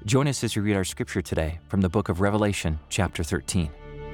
Join us as we read our scripture today from the book of Revelation, chapter 13.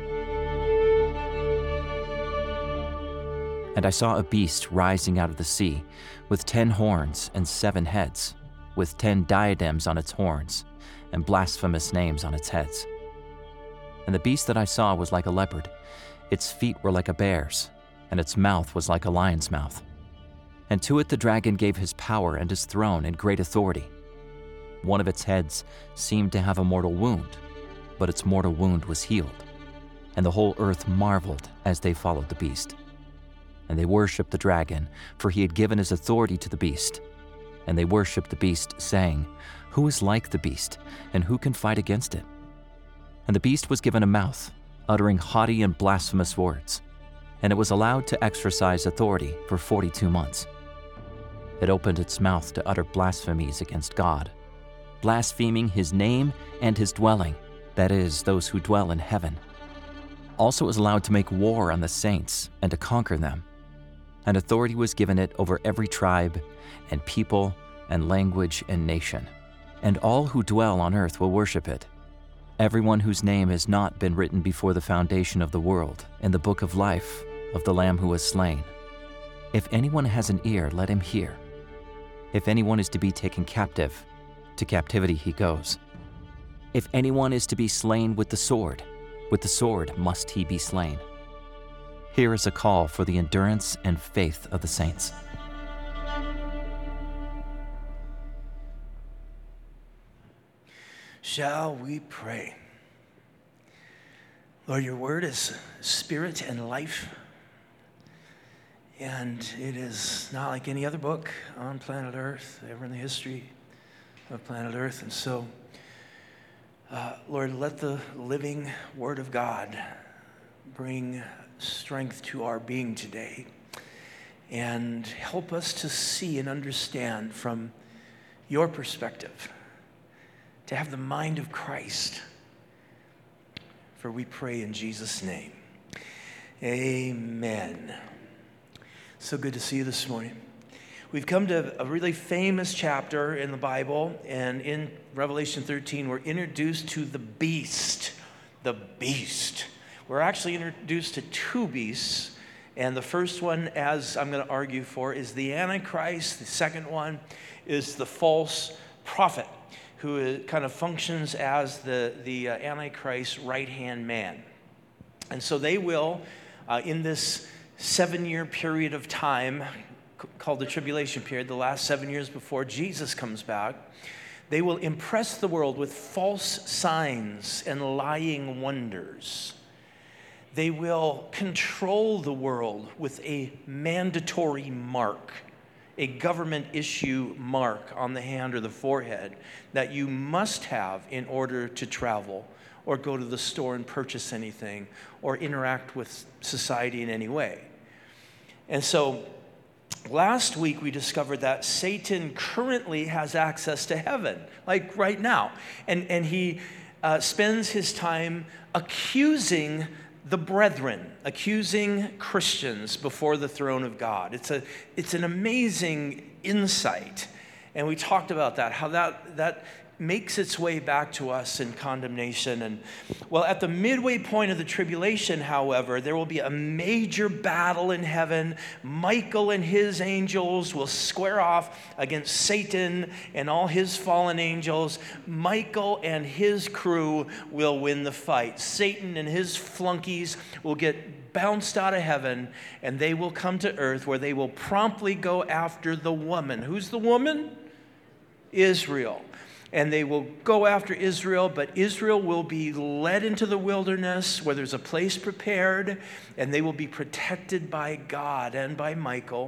And I saw a beast rising out of the sea, with 10 horns and 7 heads, with 10 diadems on its horns, and blasphemous names on its heads. And the beast that I saw was like a leopard, its feet were like a bear's, and its mouth was like a lion's mouth. And to it the dragon gave his power and his throne and great authority. One of its heads seemed to have a mortal wound, but its mortal wound was healed. And the whole earth marveled as they followed the beast. And they worshipped the dragon, for he had given his authority to the beast. And they worshipped the beast, saying, "Who is like the beast, and who can fight against it?" And the beast was given a mouth, uttering haughty and blasphemous words, and it was allowed to exercise authority for 42 months. It opened its mouth to utter blasphemies against God, blaspheming his name and his dwelling, that is, those who dwell in heaven. Also it was allowed to make war on the saints and to conquer them. And authority was given it over every tribe and people and language and nation. And all who dwell on earth will worship it. Everyone whose name has not been written before the foundation of the world in the book of life of the Lamb who was slain. If anyone has an ear, let him hear. If anyone is to be taken captive, to captivity he goes. If anyone is to be slain with the sword must he be slain. Here is a call for the endurance and faith of the saints. Shall we pray? Lord, your word is spirit and life, and it is not like any other book on planet Earth, ever in the history of planet Earth. And so, Lord, let the living word of God bring strength to our being today and help us to see and understand from your perspective, to have the mind of Christ. For we pray in Jesus' name. Amen. So good to see you this morning. We've come to a really famous chapter in the Bible, and in Revelation 13, we're introduced to the beast. The beast. We're actually introduced to 2 beasts, and the first one, as I'm going to argue for, is the Antichrist. The second one is the false prophet, who kind of functions as the Antichrist's right-hand man. And so they will, in this 7-year period of time called the tribulation period, the last 7 years before Jesus comes back, they will impress the world with false signs and lying wonders. They will control the world with a mandatory mark, a government issue mark on the hand or the forehead that you must have in order to travel or go to the store and purchase anything or interact with society in any way. And so last week we discovered that Satan currently has access to heaven, like right now. And he spends his time accusing the brethren, accusing Christians before the throne of God. It's an amazing insight. And we talked about that, how that makes its way back to us in condemnation. And well, at the midway point of the tribulation, however, there will be a major battle in heaven. Michael and his angels will square off against Satan and all his fallen angels. Michael and his crew will win the fight. Satan and his flunkies will get bounced out of heaven, and they will come to earth, where they will promptly go after the woman. Who's the woman? Israel. And they will go after Israel, but Israel will be led into the wilderness where there's a place prepared, and they will be protected by God and by Michael.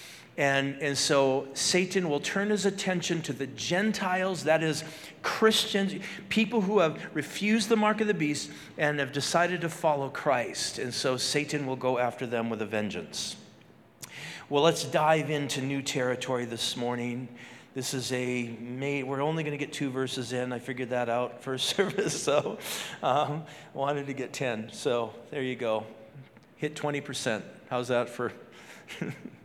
And so Satan will turn his attention to the Gentiles, that is, Christians, people who have refused the mark of the beast and have decided to follow Christ. And so Satan will go after them with a vengeance. Well, let's dive into new territory this morning. This is we're only going to get 2 verses in. I figured that out first service, so wanted to get 10. So there you go. Hit 20%. How's that for?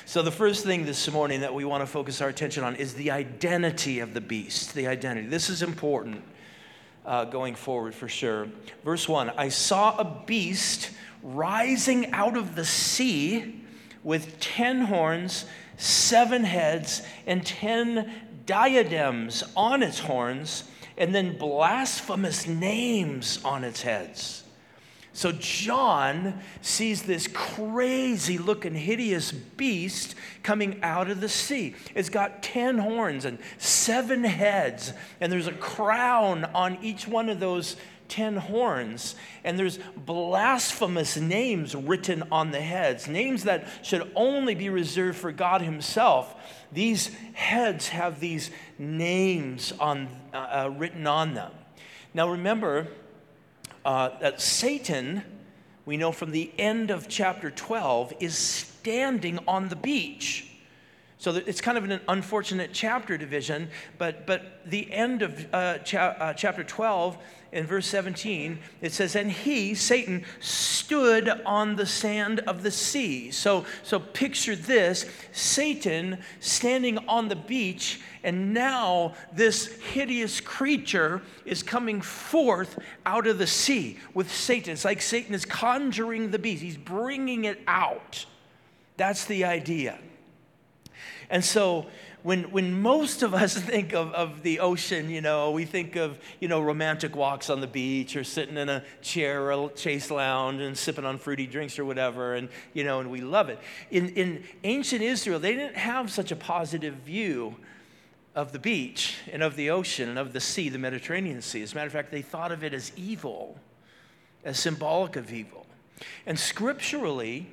So the first thing this morning that we want to focus our attention on is the identity of the beast, the identity. This is important going forward for sure. Verse 1, I saw a beast rising out of the sea with 10 horns, 7 heads, and 10 diadems on its horns, and then blasphemous names on its heads. So John sees this crazy looking hideous beast coming out of the sea. It's got 10 horns and 7 heads, and there's a crown on each one of those 10 horns, and there's blasphemous names written on the heads, names that should only be reserved for God himself. These heads have these names written on them. Now remember, that Satan, we know from the end of chapter 12, is standing on the beach. So it's kind of an unfortunate chapter division, but the end of chapter 12, in verse 17, it says, and he, Satan, stood on the sand of the sea. So picture this, Satan standing on the beach, and now this hideous creature is coming forth out of the sea with Satan. It's like Satan is conjuring the beast. He's bringing it out. That's the idea. And so when most of us think of the ocean, we think of, romantic walks on the beach or sitting in a chair or a Chase lounge and sipping on fruity drinks or whatever, and we love it. In ancient Israel, they didn't have such a positive view of the beach and of the ocean and of the sea, the Mediterranean Sea. As a matter of fact, they thought of it as evil, as symbolic of evil. And scripturally,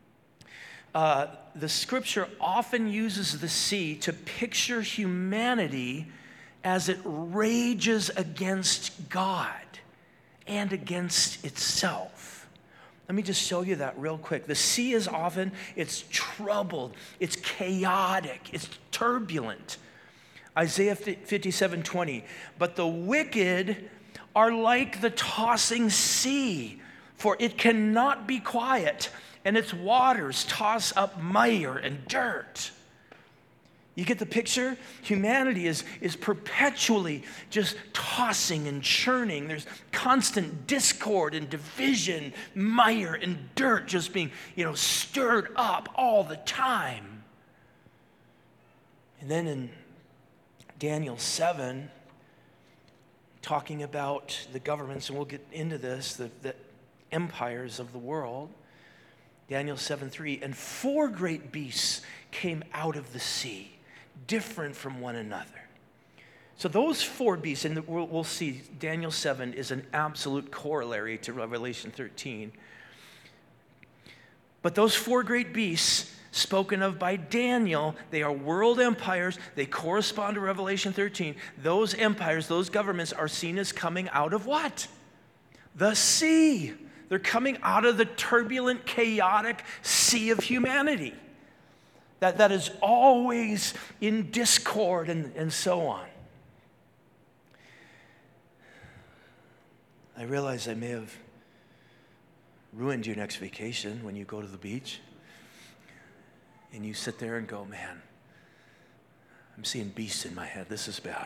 the scripture often uses the sea to picture humanity as it rages against God and against itself. Let me just show you that real quick. The sea is often, it's troubled, it's chaotic, it's turbulent. Isaiah 57:20, but the wicked are like the tossing sea, for it cannot be quiet, and its waters toss up mire and dirt. You get the picture? Humanity is perpetually just tossing and churning. There's constant discord and division, mire and dirt just being, stirred up all the time. And then in Daniel 7, talking about the governments, and we'll get into this, the empires of the world. Daniel 7:3, and 4 great beasts came out of the sea, different from one another. So those 4 beasts, and we'll see Daniel 7 is an absolute corollary to Revelation 13. But those 4 great beasts spoken of by Daniel, they are world empires. They correspond to Revelation 13. Those empires, those governments are seen as coming out of what? The sea. They're coming out of the turbulent, chaotic sea of humanity that is always in discord and so on. I realize I may have ruined your next vacation when you go to the beach and you sit there and go, man, I'm seeing beasts in my head. This is bad.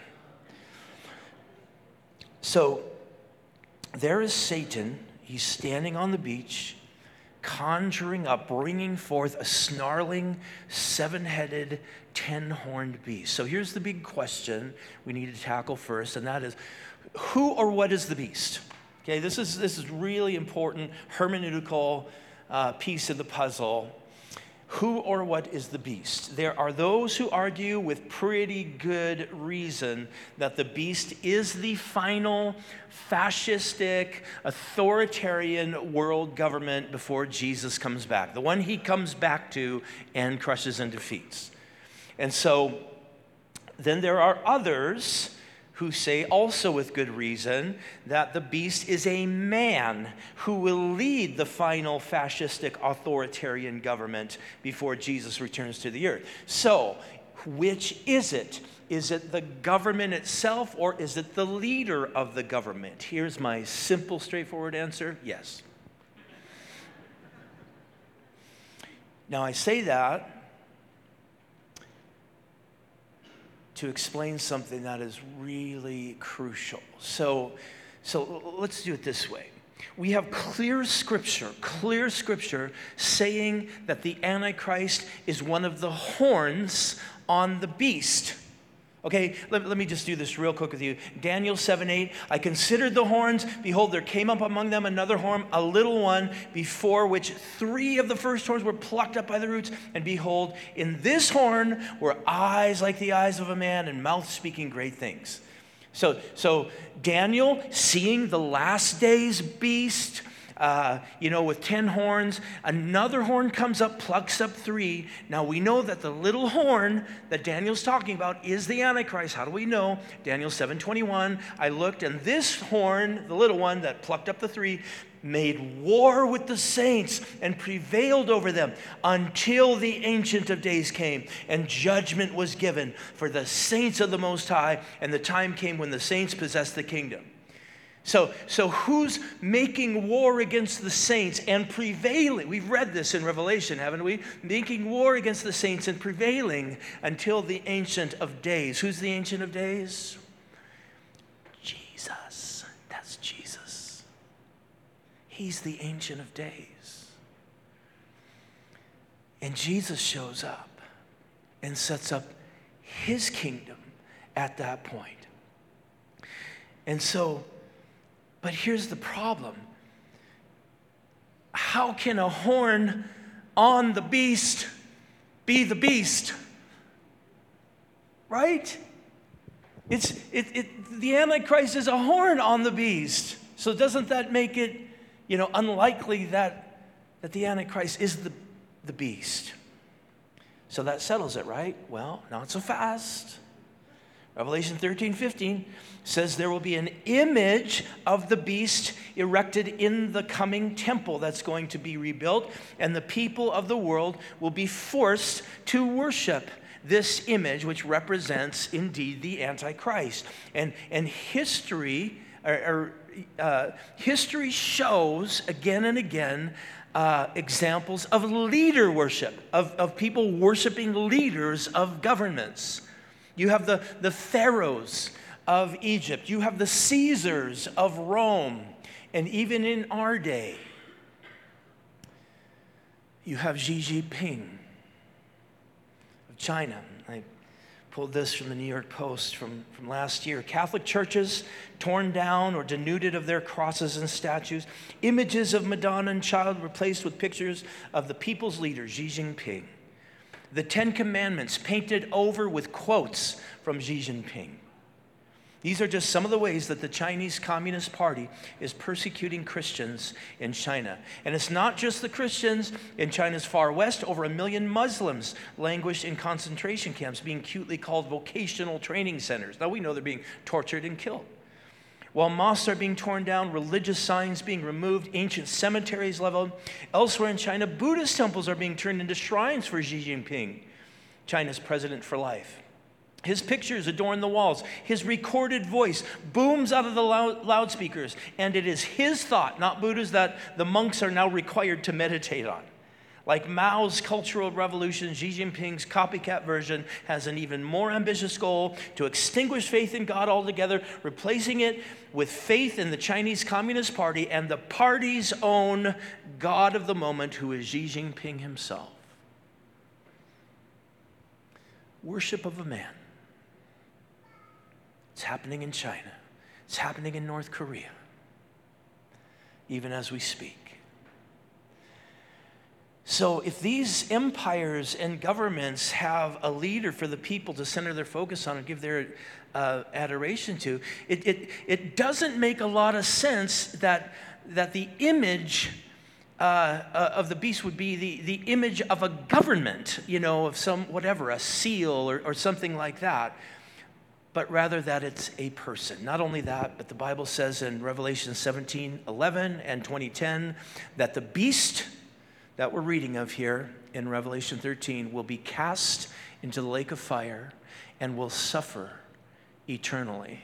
So there is Satan. He's standing on the beach, conjuring up, bringing forth a snarling, 7-headed, 10-horned beast. So here's the big question we need to tackle first, and that is, who or what is the beast? Okay, this is really important hermeneutical piece of the puzzle. Who or what is the beast? There are those who argue with pretty good reason that the beast is the final fascistic, authoritarian world government before Jesus comes back, the one he comes back to and crushes and defeats. And so then there are others who say, also with good reason, that the beast is a man who will lead the final fascistic authoritarian government before Jesus returns to the earth. So, which is it? Is it the government itself, or is it the leader of the government? Here's my simple, straightforward answer: yes. Now, I say that to explain something that is really crucial. So let's do it this way. We have clear scripture saying that the Antichrist is one of the horns on the beast. Okay, let me just do this real quick with you. Daniel 7:8, I considered the horns. Behold, there came up among them another horn, a little one, before which 3 of the first horns were plucked up by the roots. And behold, in this horn were eyes like the eyes of a man, and mouth speaking great things. So Daniel, seeing the last days beast, with 10 horns, another horn comes up, plucks up 3. Now we know that the little horn that Daniel's talking about is the Antichrist. How do we know? Daniel 7:21, I looked, and this horn, the little one that plucked up the 3, made war with the saints and prevailed over them until the Ancient of Days came and judgment was given for the saints of the Most High, and the time came when the saints possessed the kingdom. So who's making war against the saints and prevailing? We've read this in Revelation, haven't we? Making war against the saints and prevailing until the Ancient of Days. Who's the Ancient of Days? Jesus. That's Jesus. He's the Ancient of Days. And Jesus shows up and sets up his kingdom at that point. And so, but here's the problem. How can a horn on the beast be the beast? Right? The Antichrist is a horn on the beast. So doesn't that make it, unlikely that the Antichrist is the beast? So that settles it, right? Well, not so fast. Revelation 13:15 says there will be an image of the beast erected in the coming temple that's going to be rebuilt, and the people of the world will be forced to worship this image, which represents indeed the Antichrist. And history history shows again and again examples of leader worship, of people worshiping leaders of governments. You have the pharaohs of Egypt. You have the Caesars of Rome. And even in our day, you have Xi Jinping of China. I pulled this from the New York Post from last year. Catholic churches torn down or denuded of their crosses and statues. Images of Madonna and Child replaced with pictures of the people's leader, Xi Jinping. The 10 Commandments painted over with quotes from Xi Jinping. These are just some of the ways that the Chinese Communist Party is persecuting Christians in China. And it's not just the Christians in China's far west. Over 1 million Muslims languish in concentration camps, being cutely called vocational training centers. Now we know they're being tortured and killed. While mosques are being torn down, religious signs being removed, ancient cemeteries leveled. Elsewhere in China, Buddhist temples are being turned into shrines for Xi Jinping, China's president for life. His pictures adorn the walls. His recorded voice booms out of the loudspeakers. And it is his thought, not Buddha's, that the monks are now required to meditate on. Like Mao's Cultural Revolution, Xi Jinping's copycat version has an even more ambitious goal: to extinguish faith in God altogether, replacing it with faith in the Chinese Communist Party and the party's own God of the moment, who is Xi Jinping himself. Worship of a man. It's happening in China. It's happening in North Korea, even as we speak. So if these empires and governments have a leader for the people to center their focus on and give their adoration to, it doesn't make a lot of sense that the image of the beast would be the image of a government, of some, whatever, a seal or something like that, but rather that it's a person. Not only that, but the Bible says in Revelation 17:11 and 20:10 that the beast that we're reading of here in Revelation 13 will be cast into the lake of fire and will suffer eternally.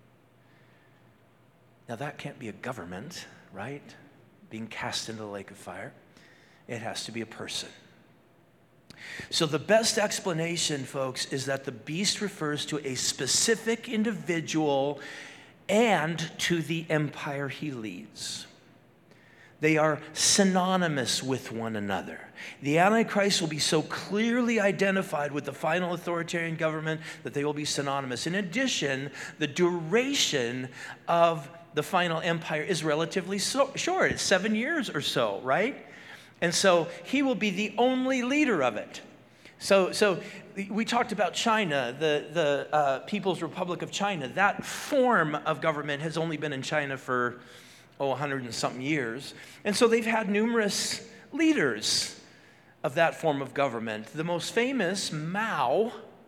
Now that can't be a government, right? Being cast into the lake of fire. It has to be a person. So the best explanation, folks, is that the beast refers to a specific individual and to the empire he leads. They are synonymous with one another. The Antichrist will be so clearly identified with the final authoritarian government that they will be synonymous. In addition, the duration of the final empire is relatively short. It's 7 years or so, right? And so he will be the only leader of it. So we talked about China, the People's Republic of China. That form of government has only been in China for 100 and something years. And so they've had numerous leaders of that form of government. The most famous, Mao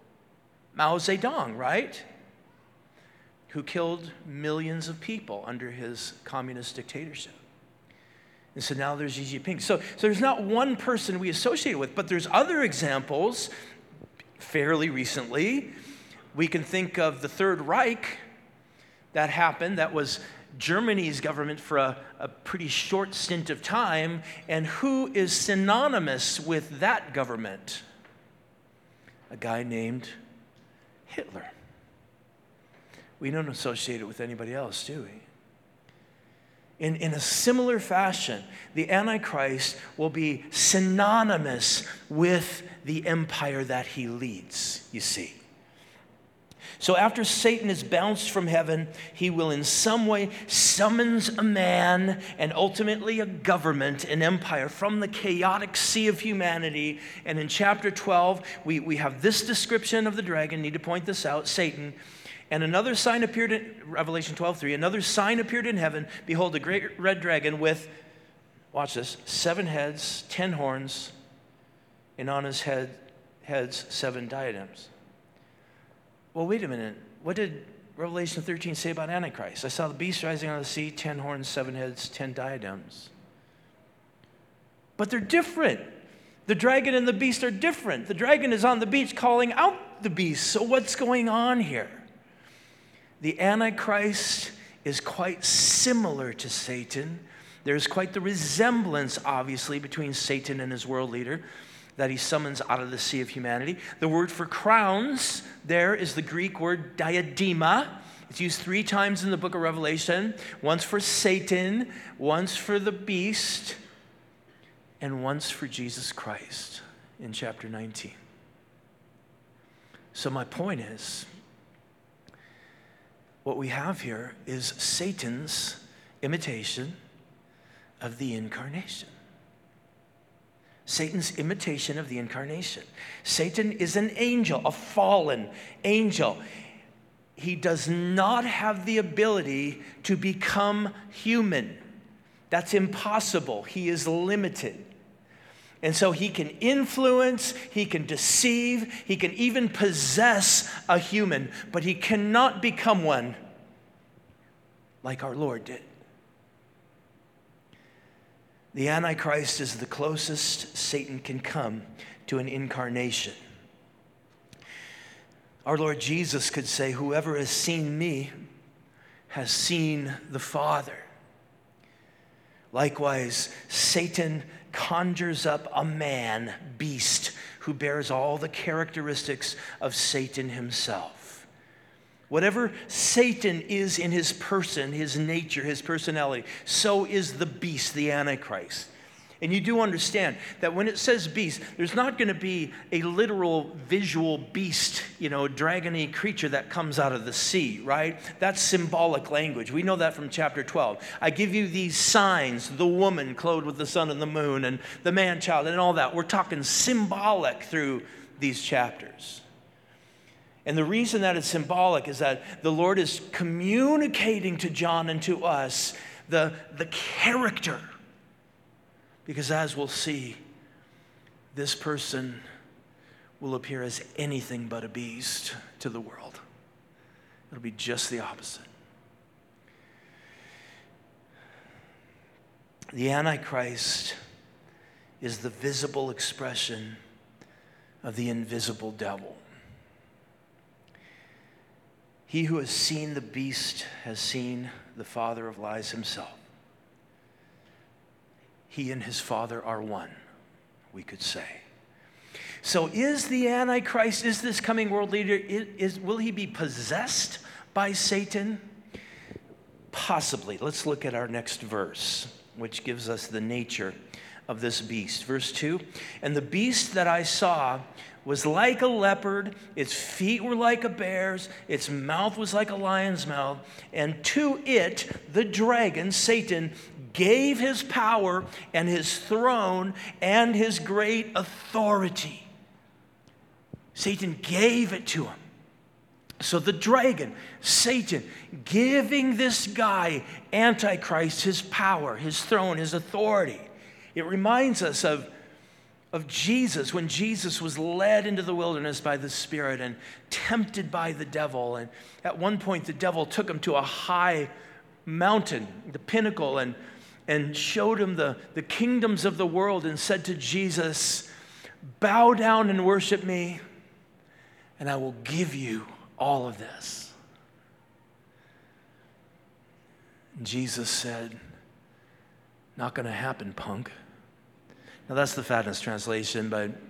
Zedong, right? Who killed millions of people under his communist dictatorship. And so now there's Xi Jinping. So there's not one person we associate with, but there's other examples fairly recently. We can think of the Third Reich that happened. That was Germany's government for a pretty short stint of time. And who is synonymous with that government? A guy named Hitler. We don't associate it with anybody else, do we? In a similar fashion, the Antichrist will be synonymous with the empire that he leads, you see. So after Satan is bounced from heaven, he will in some way summons a man and ultimately a government, an empire from the chaotic sea of humanity. And in chapter 12, we have this description of the dragon. Need to point this out, Satan. And another sign appeared in Revelation 12:3. Another sign appeared in heaven. Behold, a great red dragon with, watch this, 7 heads, 10 horns, and on his heads 7 diadems. Well, wait a minute. What did Revelation 13 say about Antichrist? I saw the beast rising out of the sea, 10 horns, 7 heads, 10 diadems. But they're different. The dragon and the beast are different. The dragon is on the beach calling out the beast. So what's going on here? The Antichrist is quite similar to Satan. There's quite the resemblance, obviously, between Satan and his world leader that he summons out of the sea of humanity. The word for crowns there is the Greek word diadema. It's used 3 times in the book of Revelation. Once for Satan, once for the beast, and once for Jesus Christ in chapter 19. So my point is, what we have here is Satan's imitation of the incarnation. Satan's imitation of the incarnation. Satan is an angel, a fallen angel. He does not have the ability to become human. That's impossible. He is limited. And so he can influence, he can deceive, he can even possess a human, but he cannot become one like our Lord did. The Antichrist is the closest Satan can come to an incarnation. Our Lord Jesus could say, "Whoever has seen me has seen the Father." Likewise, Satan conjures up a man, beast, who bears all the characteristics of Satan himself. Whatever Satan is in his person, his nature, his personality, so is the beast, the Antichrist. And you do understand that when it says beast, there's not going to be a literal visual beast, dragony creature that comes out of the sea, right? That's symbolic language. We know that from chapter 12. I give you these signs, the woman clothed with the sun and the moon, and the man-child, and all that. We're talking symbolic through these chapters. And the reason that it's symbolic is that the Lord is communicating to John and to us the character. Because as we'll see, this person will appear as anything but a beast to the world. It'll be just the opposite. The Antichrist is the visible expression of the invisible devil. He who has seen the beast has seen the father of lies himself. He and his Father are one, we could say. So is the Antichrist, is this coming world leader, will he be possessed by Satan? Possibly. Let's look at our next verse, which gives us the nature of this beast. Verse 2, and the beast that I saw was like a leopard, its feet were like a bear's, its mouth was like a lion's mouth, and to it, the dragon, Satan, gave his power and his throne and his great authority. Satan gave it to him. So the dragon, Satan, giving this guy, Antichrist, his power, his throne, his authority. It reminds us of Jesus, when Jesus was led into the wilderness by the Spirit and tempted by the devil. And at one point, the devil took him to a high mountain, the pinnacle, and showed him the kingdoms of the world and said to Jesus, bow down and worship me, and I will give you all of this. And Jesus said, not going to happen, punk. Now that's the Fatness translation, but he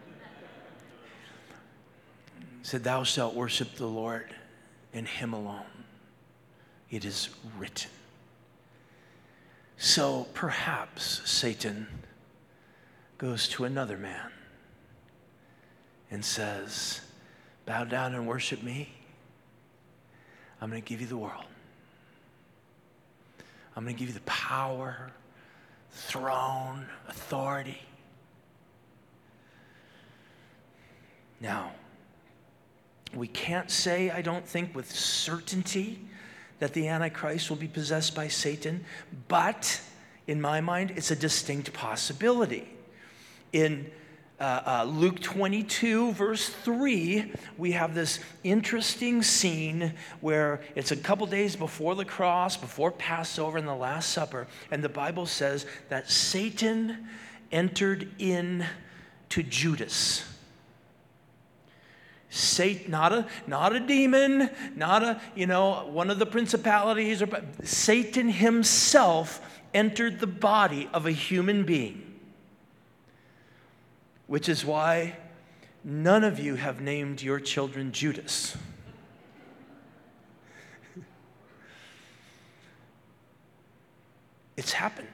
said, thou shalt worship the Lord and him alone. It is written. So perhaps Satan goes to another man and says, bow down and worship me. I'm going to give you the world. I'm going to give you the power, throne, authority. Now, we can't say, I don't think, with certainty that the Antichrist will be possessed by Satan, but in my mind, it's a distinct possibility. In Luke 22, verse 3, we have this interesting scene where it's a couple days before the cross, before Passover and the Last Supper, and the Bible says that Satan entered in to Judas. Satan, not a demon, not one of the principalities, Satan himself entered the body of a human being. Which is why none of you have named your children Judas. It's happened.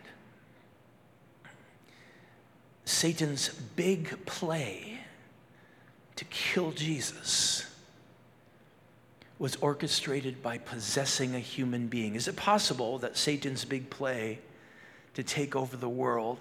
Satan's big play to kill Jesus was orchestrated by possessing a human being. Is it possible that Satan's big play to take over the world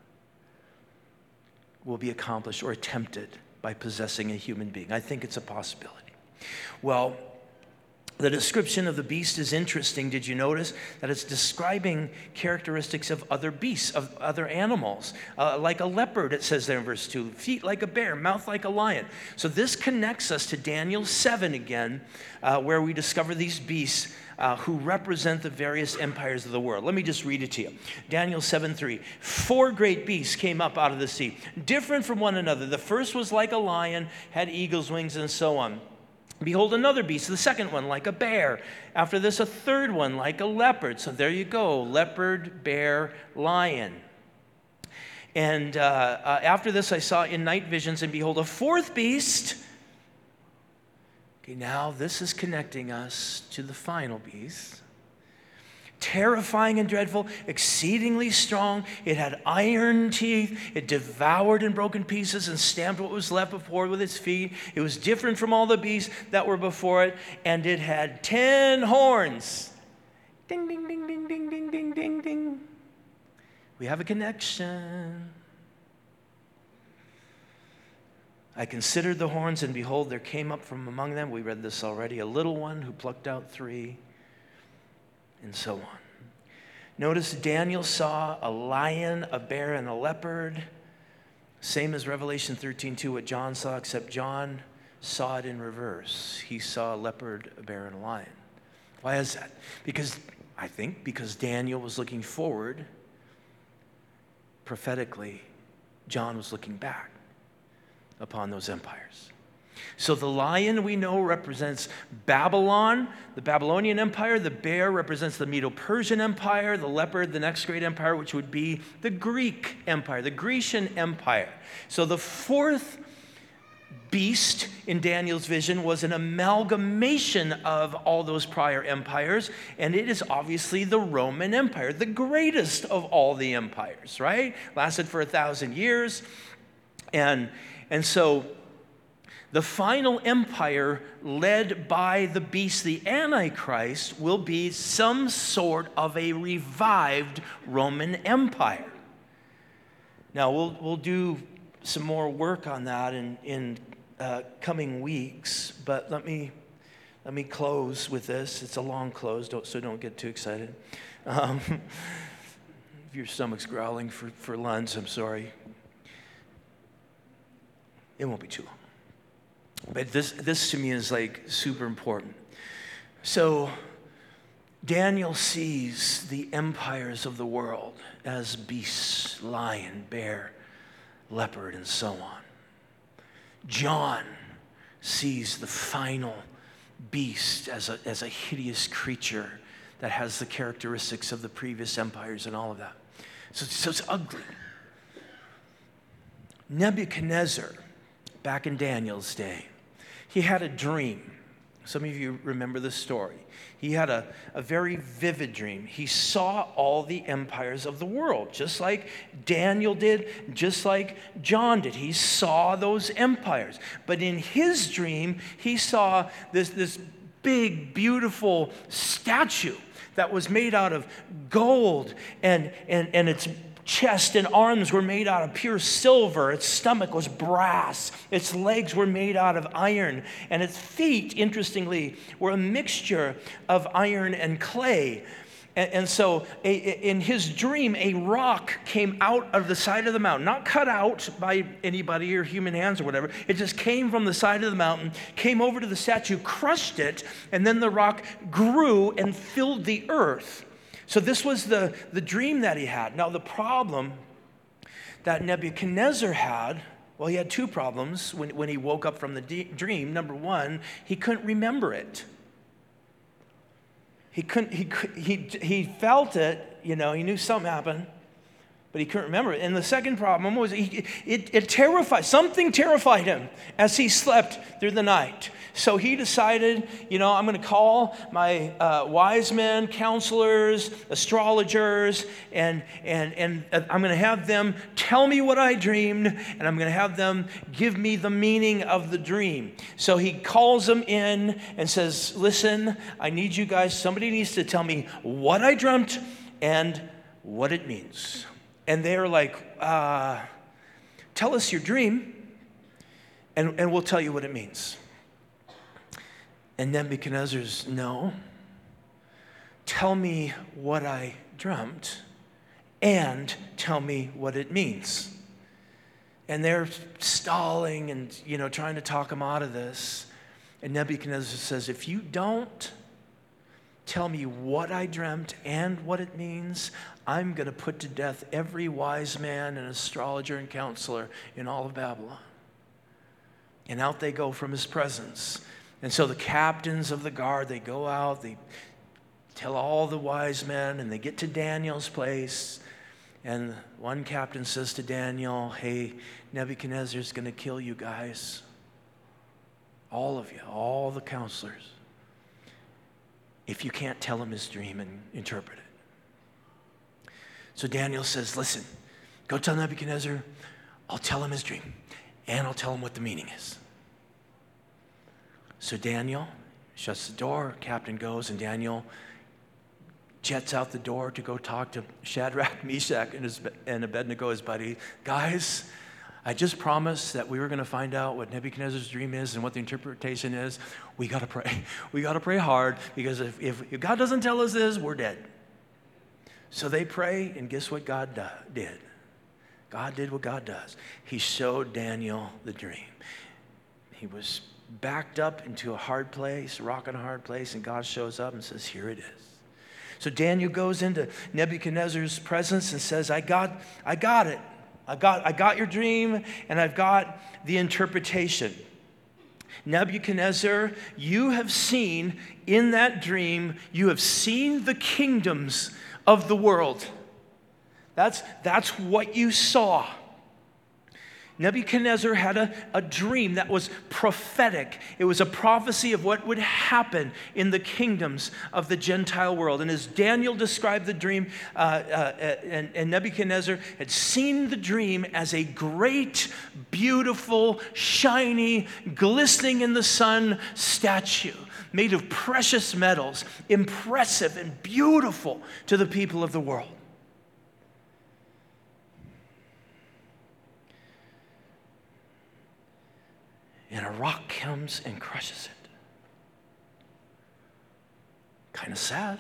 will be accomplished or attempted by possessing a human being? I think it's a possibility. Well, the description of the beast is interesting. Did you notice that it's describing characteristics of other beasts, of other animals? Like a leopard, it says there in verse 2, feet like a bear, mouth like a lion. So this connects us to Daniel 7 again, where we discover these beasts who represent the various empires of the world. Let me just read it to you. Daniel 7:3. 4 great beasts came up out of the sea, different from one another. The first was like a lion, had eagle's wings, and so on. Behold, another beast, the second one like a bear. After this, a third one like a leopard. So there you go, leopard, bear, lion. And after this, I saw in night visions, and behold, a fourth beast. Okay, now this is connecting us to the final beast. Terrifying and dreadful, exceedingly strong. It had iron teeth. It devoured and broke in pieces and stamped what was left before with its feet. It was different from all the beasts that were before it, and it had 10 horns. Ding, ding, ding, ding, ding, ding, ding, ding, ding. We have a connection. I considered the horns, and behold, there came up from among them, we read this already, a little one who plucked out 3. And so on. Notice Daniel saw a lion, a bear, and a leopard. Same as Revelation 13:2, what John saw, except John saw it in reverse. He saw a leopard, a bear, and a lion. Why is that? Because Daniel was looking forward. Prophetically, John was looking back upon those empires. So the lion we know represents Babylon, the Babylonian Empire. The bear represents the Medo-Persian Empire. The leopard, the next great empire, which would be the Greek Empire, the Grecian Empire. So the fourth beast in Daniel's vision was an amalgamation of all those prior empires, and it is obviously the Roman Empire, the greatest of all the empires, right? Lasted for 1,000 years. And so the final empire led by the beast, the Antichrist, will be some sort of a revived Roman Empire. Now, we'll do some more work on that in coming weeks, but let me close with this. It's a long close, so don't get too excited. If your stomach's growling for lunch, I'm sorry. It won't be too long. But this to me is like super important. So Daniel sees the empires of the world as beasts, lion, bear, leopard, and so on. John sees the final beast as a hideous creature that has the characteristics of the previous empires and all of that. So it's ugly. Nebuchadnezzar, back in Daniel's day, he had a dream. Some of you remember this story. He had a very vivid dream. He saw all the empires of the world, just like Daniel did, just like John did. He saw those empires. But in his dream, he saw this big, beautiful statue that was made out of gold, and its chest and arms were made out of pure silver. Its stomach was brass. Its legs were made out of iron. And its feet, interestingly, were a mixture of iron and clay. And so in his dream, a rock came out of the side of the mountain, not cut out by anybody or human hands or whatever. It just came from the side of the mountain, came over to the statue, crushed it, and then the rock grew and filled the earth. So this was the dream that he had. Now, the problem that Nebuchadnezzar had, well, he had two problems when he woke up from the dream. Number one, he couldn't remember it. He felt it, he knew something happened, but he couldn't remember it. And the second problem was something terrified him as he slept through the night. So he decided, I'm going to call my wise men, counselors, astrologers, and I'm going to have them tell me what I dreamed, and I'm going to have them give me the meaning of the dream. So he calls them in and says, listen, I need you guys, somebody needs to tell me what I dreamt and what it means. And they're like, tell us your dream, and we'll tell you what it means. And Nebuchadnezzar's, no, tell me what I dreamt and tell me what it means. And they're stalling and, trying to talk him out of this. And Nebuchadnezzar says, if you don't tell me what I dreamt and what it means, I'm going to put to death every wise man and astrologer and counselor in all of Babylon. And out they go from his presence. And so the captains of the guard, they go out, they tell all the wise men, and they get to Daniel's place. And one captain says to Daniel, hey, Nebuchadnezzar's going to kill you guys. All of you, all the counselors. If you can't tell him his dream and interpret it. So Daniel says, listen, go tell Nebuchadnezzar, I'll tell him his dream, and I'll tell him what the meaning is. So Daniel shuts the door, captain goes, and Daniel jets out the door to go talk to Shadrach, Meshach, and Abednego, his buddy. Guys, I just promised that we were going to find out what Nebuchadnezzar's dream is and what the interpretation is. We got to pray. We got to pray hard, because if God doesn't tell us this, we're dead. So they pray, and guess what God did? God did what God does. He showed Daniel the dream. He was backed up into a hard place, rock in a hard place, and God shows up and says, here it is. So Daniel goes into Nebuchadnezzar's presence and says, I got it. I got your dream, and I've got the interpretation. Nebuchadnezzar, you have seen in that dream, you have seen the kingdoms of the world. That's what you saw. Nebuchadnezzar had a dream that was prophetic. It was a prophecy of what would happen in the kingdoms of the Gentile world. And as Daniel described the dream, and Nebuchadnezzar had seen the dream as a great, beautiful, shiny, glistening in the sun statue made of precious metals, impressive and beautiful to the people of the world. And a rock comes and crushes it. Kind of sad.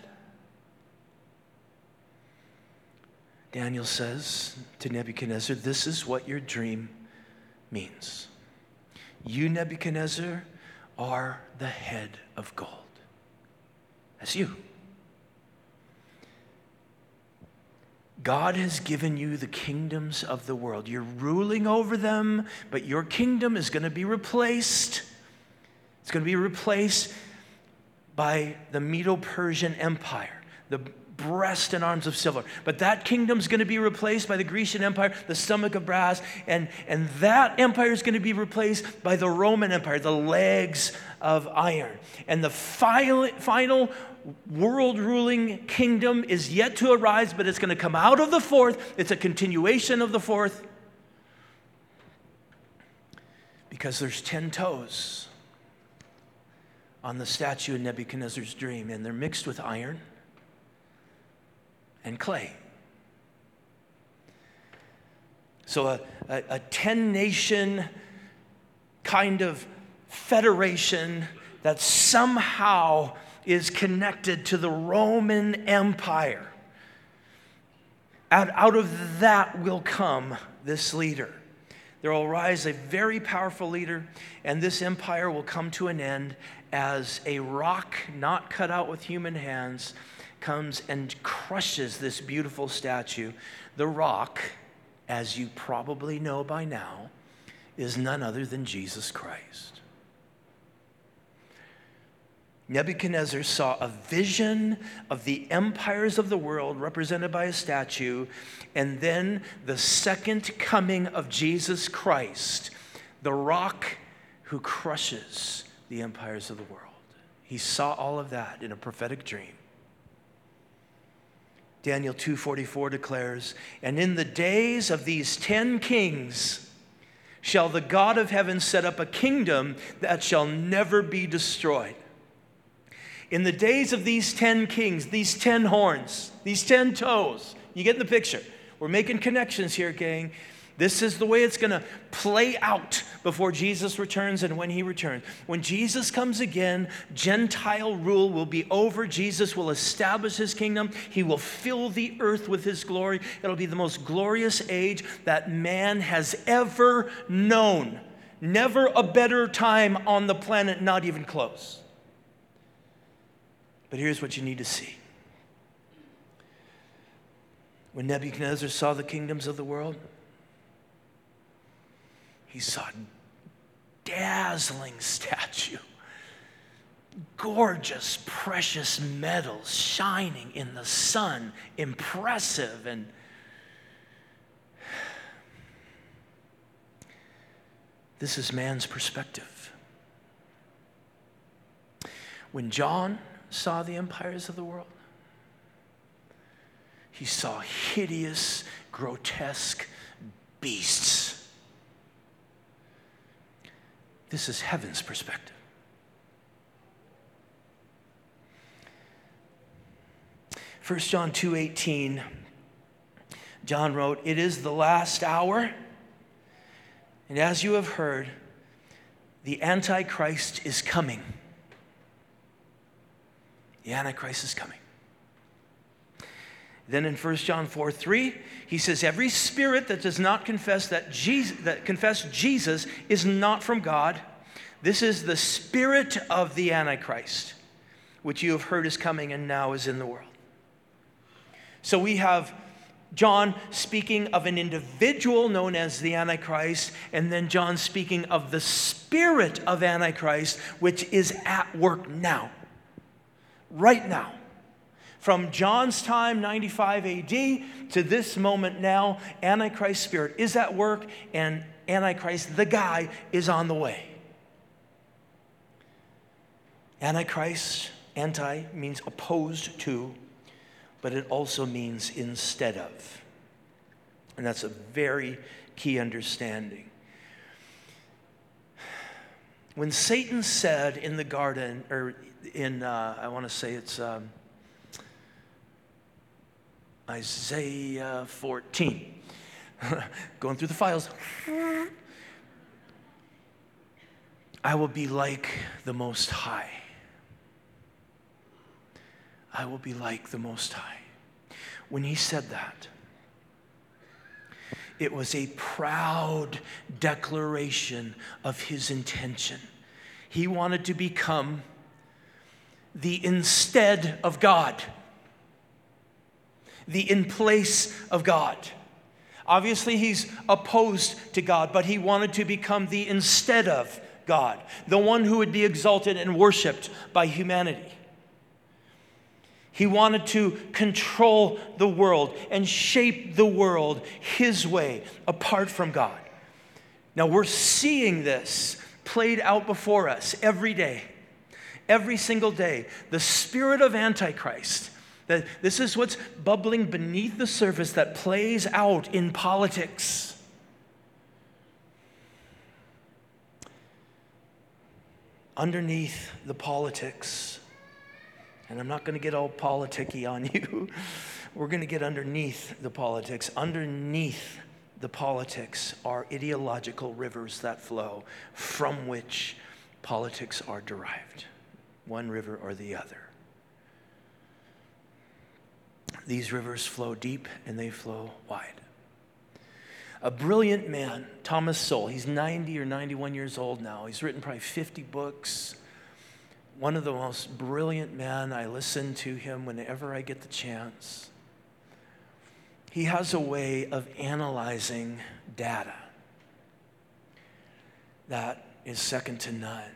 Daniel says to Nebuchadnezzar, this is what your dream means. You, Nebuchadnezzar, are the head of gold. That's you. God has given you the kingdoms of the world. You're ruling over them, but your kingdom is going to be replaced. It's going to be replaced by the Medo-Persian Empire, the breast and arms of silver. But that kingdom's going to be replaced by the Grecian Empire, the stomach of brass, and that empire is going to be replaced by the Roman Empire, the legs of iron. And the final world-ruling kingdom is yet to arise, but it's going to come out of the fourth. It's a continuation of the fourth. Because there's 10 toes on the statue in Nebuchadnezzar's dream, and they're mixed with iron and clay. So a 10-nation kind of federation that somehow is connected to the Roman Empire. Out of that will come this leader. There will rise a very powerful leader, and this empire will come to an end as a rock not cut out with human hands comes and crushes this beautiful statue. The rock, as you probably know by now, is none other than Jesus Christ. Nebuchadnezzar saw a vision of the empires of the world represented by a statue, and then the second coming of Jesus Christ, the rock who crushes the empires of the world. He saw all of that in a prophetic dream. Daniel 2:44 declares, "And in the days of these 10 kings shall the God of heaven set up a kingdom that shall never be destroyed." In the days of these 10 kings, these 10 horns, these 10 toes, you get the picture. We're making connections here, gang. This is the way it's going to play out before Jesus returns and when he returns. When Jesus comes again, Gentile rule will be over. Jesus will establish his kingdom. He will fill the earth with his glory. It'll be the most glorious age that man has ever known. Never a better time on the planet, not even close. But here's what you need to see. When Nebuchadnezzar saw the kingdoms of the world, he saw a dazzling statue, gorgeous, precious metals shining in the sun, impressive. And this is man's perspective. When John saw the empires of the world, he saw hideous, grotesque beasts. This is heaven's perspective. First John 2:18, John wrote, "It is the last hour, and as you have heard, the Antichrist is coming." The Antichrist is coming. Then in 1 John 4:3, he says, "Every spirit that does not confess that Jesus is not from God, this is the spirit of the Antichrist, which you have heard is coming and now is in the world." So we have John speaking of an individual known as the Antichrist, and then John speaking of the spirit of Antichrist, which is at work now. Right now. From John's time, 95 AD, to this moment now, Antichrist spirit is at work, and Antichrist, the guy, is on the way. Antichrist, anti means opposed to, but it also means instead of. And that's a very key understanding. When Satan said in the garden, or in, I want to say it's Isaiah 14, going through the files, I will be like the Most High. I will be like the Most High. When he said that, it was a proud declaration of his intention. He wanted to become the instead of God, the in place of God. Obviously, he's opposed to God, but he wanted to become the instead of God, the one who would be exalted and worshiped by humanity. He wanted to control the world and shape the world his way, apart from God. Now we're seeing this played out before us every day, every single day. The spirit of Antichrist, that this is what's bubbling beneath the surface that plays out in politics. Underneath the politics, and I'm not going to get all politicky on you. We're going to get underneath the politics. Underneath the politics are ideological rivers that flow from which politics are derived, one river or the other. These rivers flow deep and they flow wide. A brilliant man, Thomas Sowell, he's 90 or 91 years old now. He's written probably 50 books. One of the most brilliant men. I listen to him whenever I get the chance. He has a way of analyzing data that is second to none.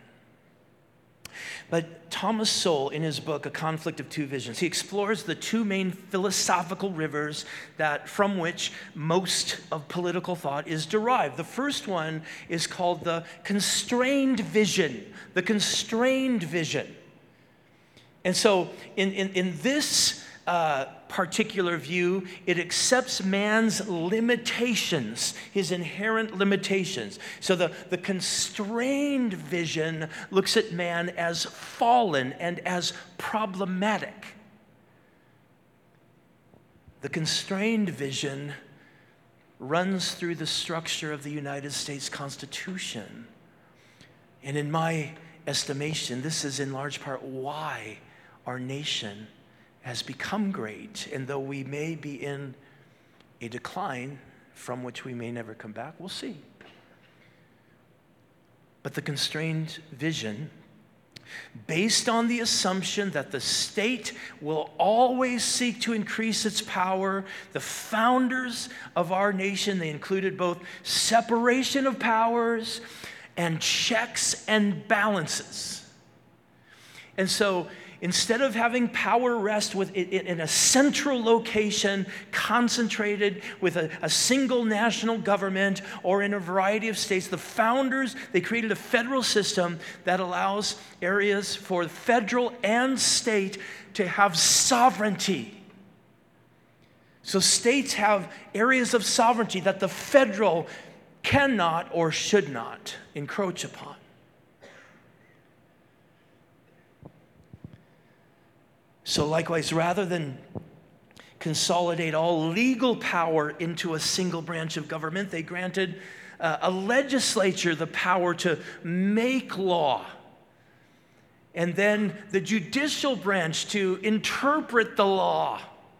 But Thomas Sowell, in his book, A Conflict of Two Visions, he explores the two main philosophical rivers that from which most of political thought is derived. The first one is called the constrained vision. The constrained vision. And so in this particular view, it accepts man's limitations, his inherent limitations. So the constrained vision looks at man as fallen and as problematic. The constrained vision runs through the structure of the United States Constitution. And in my estimation, this is in large part why our nation has become great. And though we may be in a decline from which we may never come back, we'll see. But the constrained vision, based on the assumption that the state will always seek to increase its power, the founders of our nation, they included both separation of powers and checks and balances. And so instead of having power rest in a central location, concentrated with a single national government or in a variety of states, the founders, they created a federal system that allows areas for federal and state to have sovereignty. So states have areas of sovereignty that the federal cannot or should not encroach upon. So likewise, rather than consolidate all legal power into a single branch of government, they granted a legislature the power to make law, and then the judicial branch to interpret the law.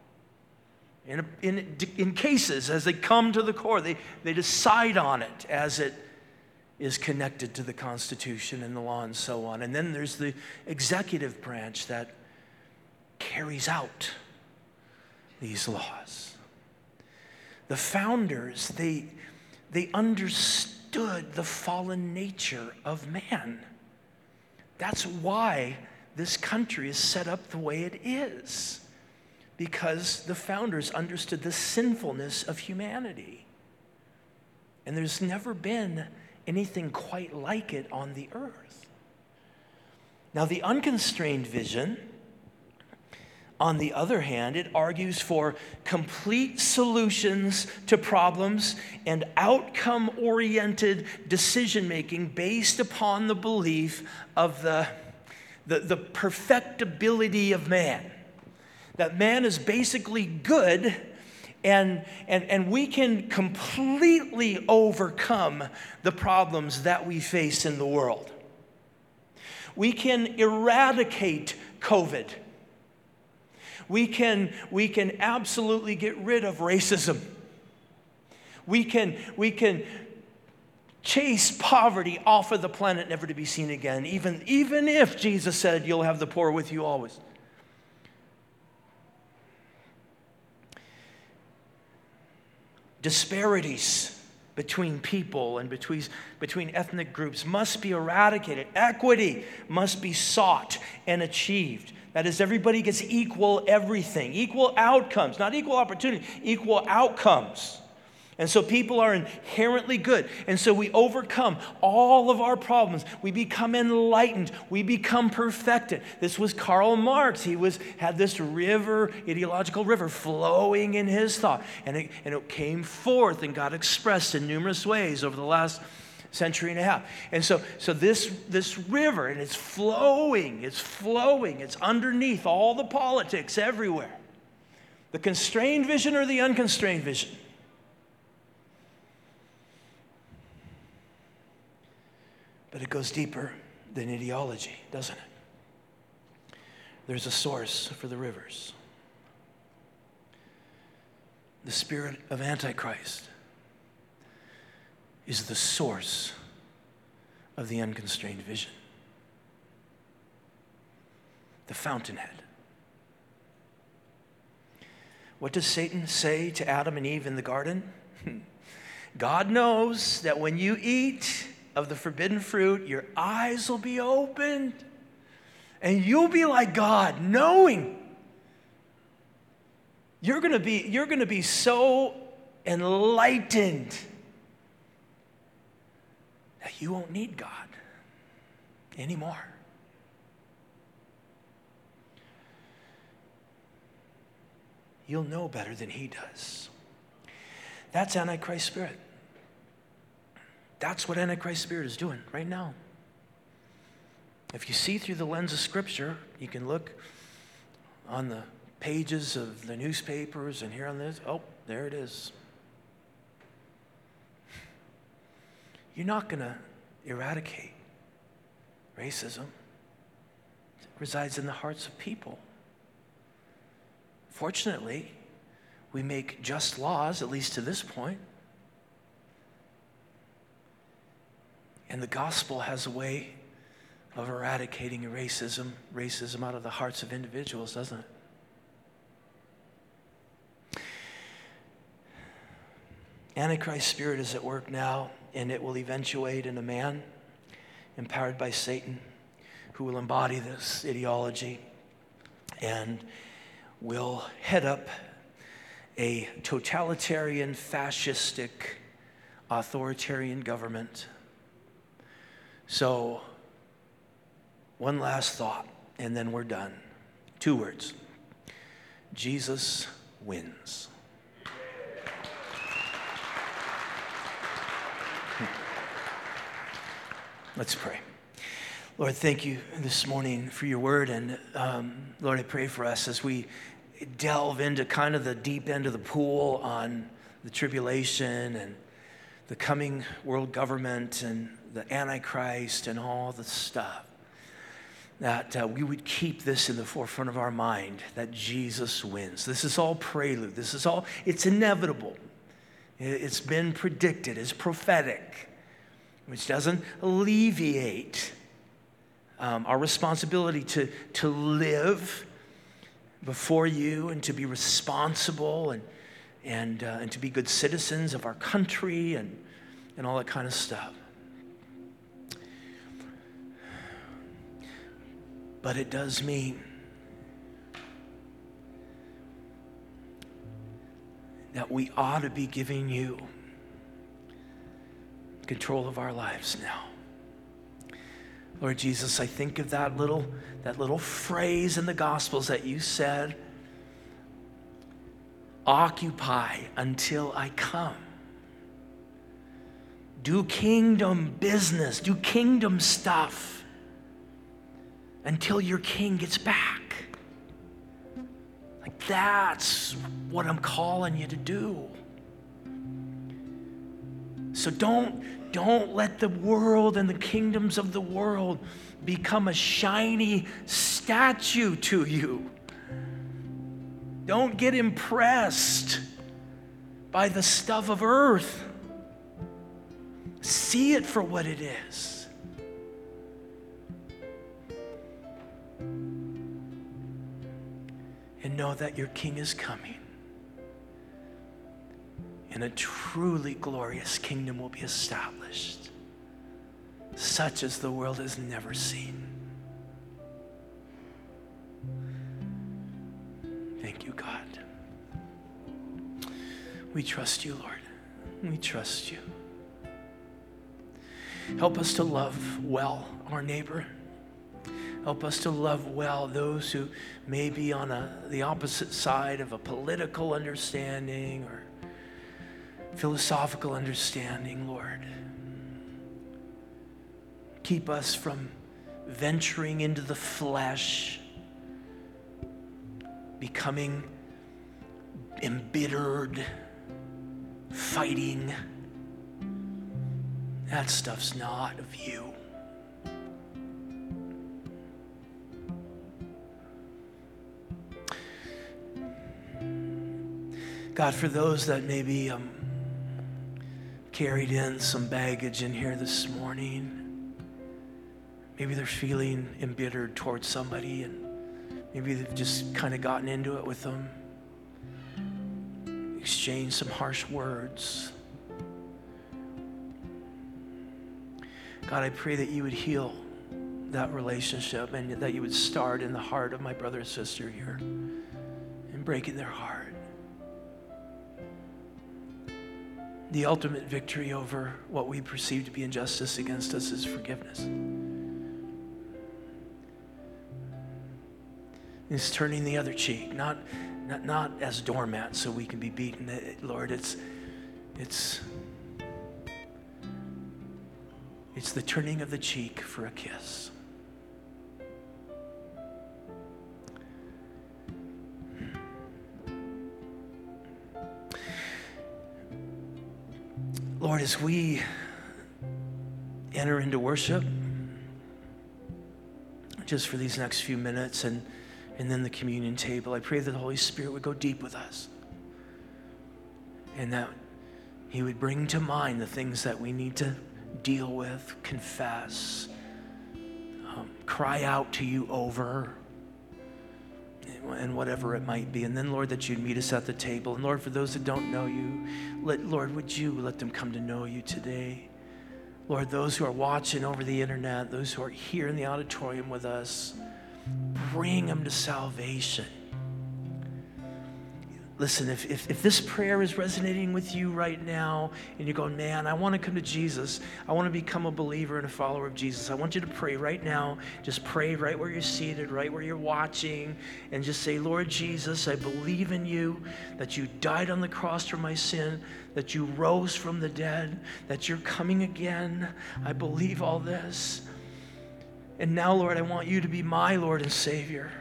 In cases, as they come to the court, they decide on it as it is connected to the Constitution and the law and so on. And then there's the executive branch that carries out these laws. The founders, they understood the fallen nature of man. That's why this country is set up the way it is. Because the founders understood the sinfulness of humanity. And there's never been anything quite like it on the earth. Now, the unconstrained vision, on the other hand, it argues for complete solutions to problems and outcome-oriented decision-making based upon the belief of the perfectibility of man. That man is basically good, and we can completely overcome the problems that we face in the world. We can eradicate COVID. We can absolutely get rid of racism. We can chase poverty off of the planet, never to be seen again, even if Jesus said, "You'll have the poor with you always." Disparities between people and between ethnic groups must be eradicated. Equity must be sought and achieved. That is, everybody gets equal everything, equal outcomes, not equal opportunity, equal outcomes. And so people are inherently good. And so we overcome all of our problems. We become enlightened. We become perfected. This was Karl Marx. He had this river, ideological river, flowing in his thought. And it came forth and got expressed in numerous ways over the last century and a half. And so this river, and it's flowing, it's underneath all the politics everywhere. The constrained vision or the unconstrained vision? But it goes deeper than ideology, doesn't it? There's a source for the rivers. The spirit of Antichrist is the source of the unconstrained vision. The fountainhead. What does Satan say to Adam and Eve in the garden? God knows that when you eat of the forbidden fruit, your eyes will be opened and you'll be like God, knowing. You're going to be so enlightened that you won't need God anymore. You'll know better than he does. That's Antichrist spirit. That's what Antichrist spirit is doing right now. If you see through the lens of Scripture, you can look on the pages of the newspapers and here on this. Oh, there it is. You're not going to eradicate racism. It resides in the hearts of people. Fortunately, we make just laws, at least to this point. And the gospel has a way of eradicating racism out of the hearts of individuals, doesn't it? Antichrist spirit is at work now, and it will eventuate in a man empowered by Satan who will embody this ideology and will head up a totalitarian, fascistic, authoritarian government. So, one last thought, and then we're done. 2 words. Jesus wins. Let's pray. Lord, thank you this morning for your word. And Lord, I pray for us as we delve into kind of the deep end of the pool on the tribulation and the coming world government and the Antichrist and all the stuff, that we would keep this in the forefront of our mind, that Jesus wins. This is all prelude. It's inevitable. It's been predicted. It's prophetic, which doesn't alleviate our responsibility to live before you and to be responsible and to be good citizens of our country and all that kind of stuff. But it does mean that we ought to be giving you control of our lives now. Lord Jesus, I think of that little phrase in the Gospels that you said, occupy until I come. Do kingdom business, do kingdom stuff until your king gets back. Like that's what I'm calling you to do. So don't let the world and the kingdoms of the world become a shiny statue to you. Don't get impressed by the stuff of earth. See it for what it is. And know that your king is coming. And a truly glorious kingdom will be established, such as the world has never seen. Thank you, God. We trust you, Lord. We trust you. Help us to love well our neighbor. Help us to love well those who may be on the opposite side of a political understanding or philosophical understanding, Lord. Keep us from venturing into the flesh, becoming embittered, fighting. That stuff's not of you. God, for those that maybe carried in some baggage in here this morning, maybe they're feeling embittered towards somebody and maybe they've just kind of gotten into it with them, exchanged some harsh words. God, I pray that you would heal that relationship and that you would start in the heart of my brother and sister here and breaking their heart. The ultimate victory over what we perceive to be injustice against us is forgiveness. It's turning the other cheek, not as doormats so we can be beaten. Lord, it's the turning of the cheek for a kiss. Lord, as we enter into worship, just for these next few minutes and then the communion table, I pray that the Holy Spirit would go deep with us and that he would bring to mind the things that we need to deal with, confess, cry out to you over, and whatever it might be. And then, Lord, that you'd meet us at the table. And Lord, for those that don't know you, Lord, would you let them come to know you today? Lord, those who are watching over the internet, those who are here in the auditorium with us, bring them to salvation. Listen, if this prayer is resonating with you right now and you're going, man, I want to come to Jesus. I want to become a believer and a follower of Jesus. I want you to pray right now. Just pray right where you're seated, right where you're watching, and just say, Lord Jesus, I believe in you, that you died on the cross for my sin, that you rose from the dead, that you're coming again. I believe all this. And now, Lord, I want you to be my Lord and Savior,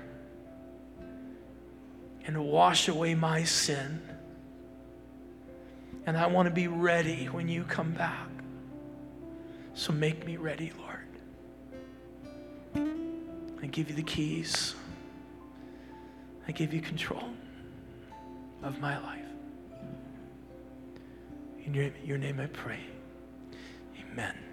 and to wash away my sin. And I want to be ready when you come back. So make me ready, Lord. I give you the keys. I give you control of my life. In your name I pray. Amen.